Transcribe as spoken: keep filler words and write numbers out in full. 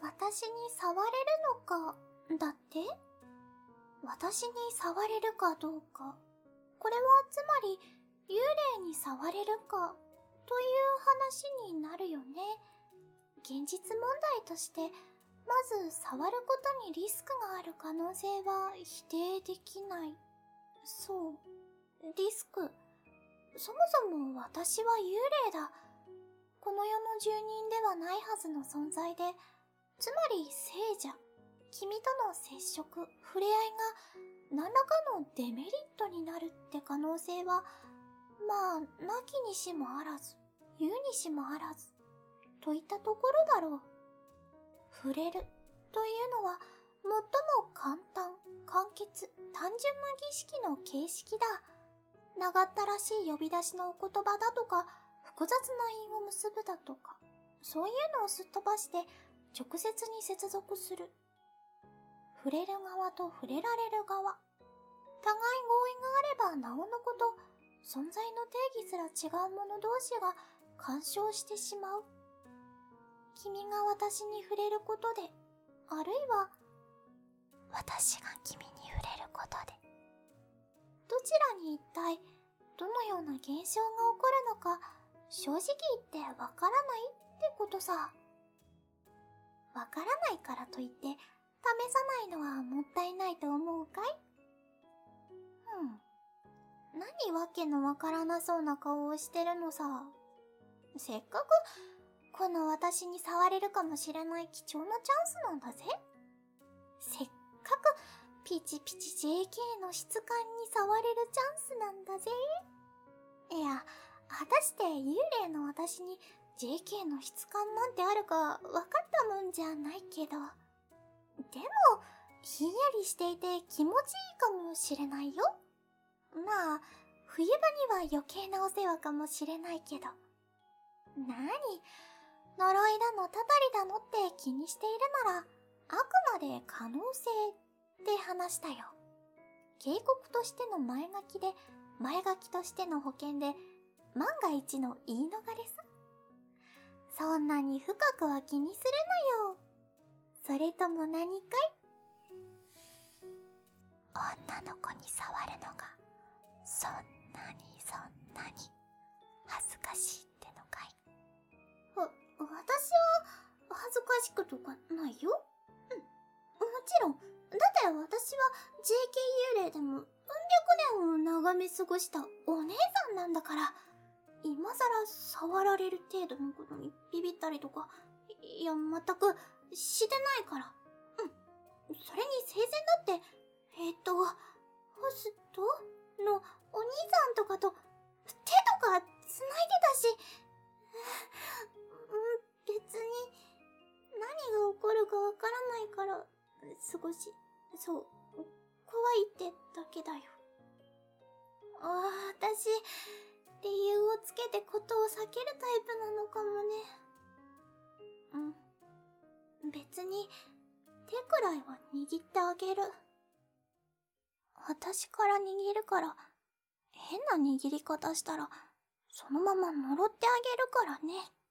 私に触れるのか、だって？私に触れるかどうか。これはつまり、幽霊に触れるか、という話になるよね。現実問題として、まず触ることにリスクがある可能性は否定できない。そう、リスク。そもそも私は幽霊だ。この世の住人ではないはずの存在で、つまり聖者。君との接触、触れ合いが何らかのデメリットになるって可能性は、まあ、なきにしもあらず、言うにしもあらず、といったところだろう。触れるというのは、最も簡単、簡潔、単純な儀式の形式だ。長ったらしい呼び出しのお言葉だとか、複雑な韻を結ぶだとか、そういうのをすっ飛ばして直接に接続する。触れる側と触れられる側。互い合意があればなおのこと、存在の定義すら違う者同士が干渉してしまう。君が私に触れることで、あるいは、私が君に触れることで。どちらに一体、どのような現象が起こるのか、正直言ってわからないってことさ。わからないからといって、試さないのはもったいないと思うかい？うん。何わけのわからなそうな顔をしてるのさ。せっかく、この私に触れるかもしれない貴重なチャンスなんだぜ。せっかく、ピチピチ ジェーケー の質感に触れるチャンスなんだぜ。いや、果たして幽霊の私に ジェーケー の質感なんてあるか分かったもんじゃないけど。でも、ひんやりしていて気持ちいいかもしれないよ。まあ、冬場には余計なお世話かもしれないけど。なに、呪いだのたたりだのって気にしているなら、あくまで可能性って話だよ。警告としての前書きで、前書きとしての保険で、万が一の言い逃れさ。そんなに深くは気にするなよ。それとも何かい？女の子に触るのが、そんなにそんなに、恥ずかしいってのかい？わ、私は、恥ずかしくとかないよ。うん。もちろん、だって私は ジェーケー 幽霊でも、うん百年を眺め過ごしたお姉さんなんだから、今さら触られる程度のことにビビったりとか、いや、全くしてないから。うん。それに生前だって、えっと、ホストのお兄さんとかと手とか繋いでたし、うん、別に何が起こるかわからないから、少し、そう、怖いってだけだよ。ああ、私、理由をつけてことを避けるタイプなのかもね。うん。別に、手くらいは握ってあげる。私から握るから、変な握り方したら、そのまま呪ってあげるからね。